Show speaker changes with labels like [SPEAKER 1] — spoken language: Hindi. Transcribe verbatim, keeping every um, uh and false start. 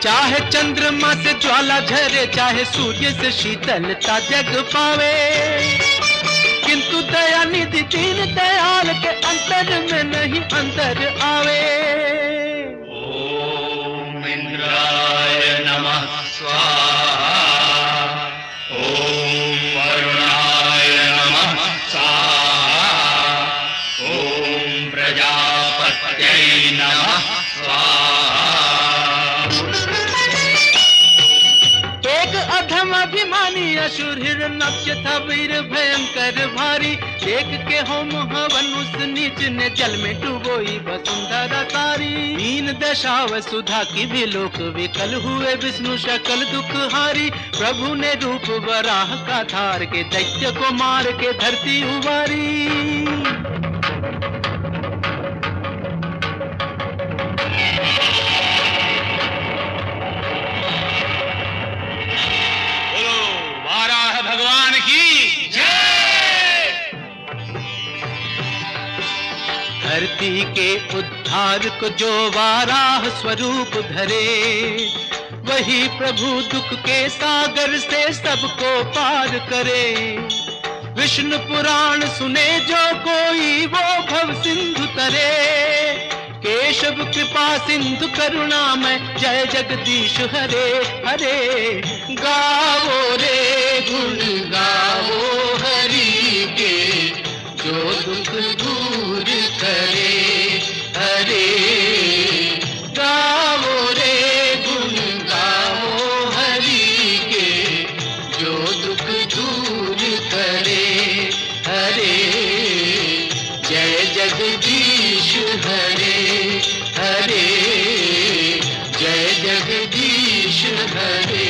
[SPEAKER 1] चाहे चंद्रमा से ज्वाला झरे, चाहे सूर्य से शीतलता जग पावे, किंतु दया निधि दीन दयाल के अंतर में नहीं अंतर आवे।
[SPEAKER 2] ओम इंद्राय नमः स्वाहा, ओम वरुणाय नमः स्वाहा, ओम प्रजापत्यै नमः स्वाहा।
[SPEAKER 1] एक अधम अभिमानी असुर हिरण्यक्ष था वीर भयंकर भारी, देख के होम हवन उस नीच ने जल में डुबोई वसुंधरा सारी। दीन दशा वसुधा की भी लोक विकल हुए, विष्णु शकल दुख हारी। प्रभु ने रूप वराह का धार के दैत्य को मार के धरती उबारी।
[SPEAKER 2] भगवान की जय।
[SPEAKER 1] धरती के उद्धार को जो वाराह स्वरूप धरे, वही प्रभु दुख के सागर से सबको पार करे। विष्णु पुराण सुने जो कोई वो भव सिंधु तरे, केशव कृपा सिंधु करुणामय जय जगदीश हरे हरे। गावो रे गुण गावो हरि के, जो दुख दूर करे हरे। गावो रे गुण गावो हरि के, जो दुख दूर करे हरे। जय जगदीश हरे हरे, जय जगदीश हरे।